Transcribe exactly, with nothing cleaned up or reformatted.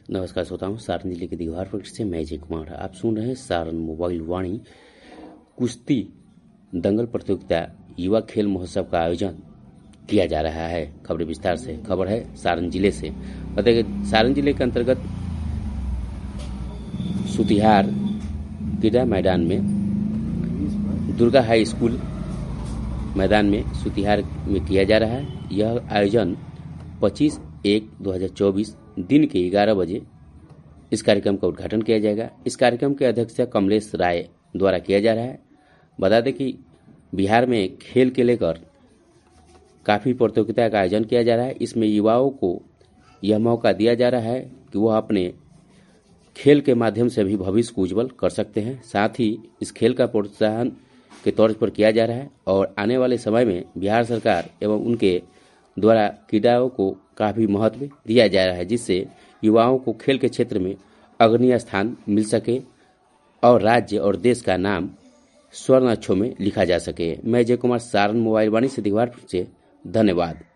नमस्कार श्रोताओं, सारण जिले के दीघारपुर से मैं जय कुमार। आप सुन रहे हैं सारण मोबाइल वाणी। कुश्ती दंगल प्रतियोगिता युवा खेल महोत्सव का आयोजन किया जा रहा है। खबर विस्तार से। खबर है सारण जिले से। बताइए, सारण जिले के अंतर्गत सुतिहार क्रीड़ा मैदान में दुर्गा हाई स्कूल मैदान में सुतिहार में किया जा रहा है। यह आयोजन पच्चीस एक दो हज़ार चौबीस दिन के ग्यारह बजे इस कार्यक्रम का उद्घाटन किया जाएगा। इस कार्यक्रम के अध्यक्षता कमलेश राय द्वारा किया जा रहा है। बता दें कि बिहार में खेल के लेकर काफ़ी प्रतियोगिता का आयोजन किया जा रहा है। इसमें युवाओं को यह मौका दिया जा रहा है कि वह अपने खेल के माध्यम से भी भविष्य को उज्जवल कर सकते हैं। साथ ही इस खेल का प्रोत्साहन के तौर पर किया जा रहा है और आने वाले समय में बिहार सरकार एवं उनके द्वारा क्रीड़ाओं को काफ़ी महत्व दिया जा रहा है, जिससे युवाओं को खेल के क्षेत्र में अग्रणीय स्थान मिल सके और राज्य और देश का नाम स्वर्ण अक्षरों में लिखा जा सके। मैं जय कुमार, सारण मोबाइल वाणी से दीघारपुर से। धन्यवाद।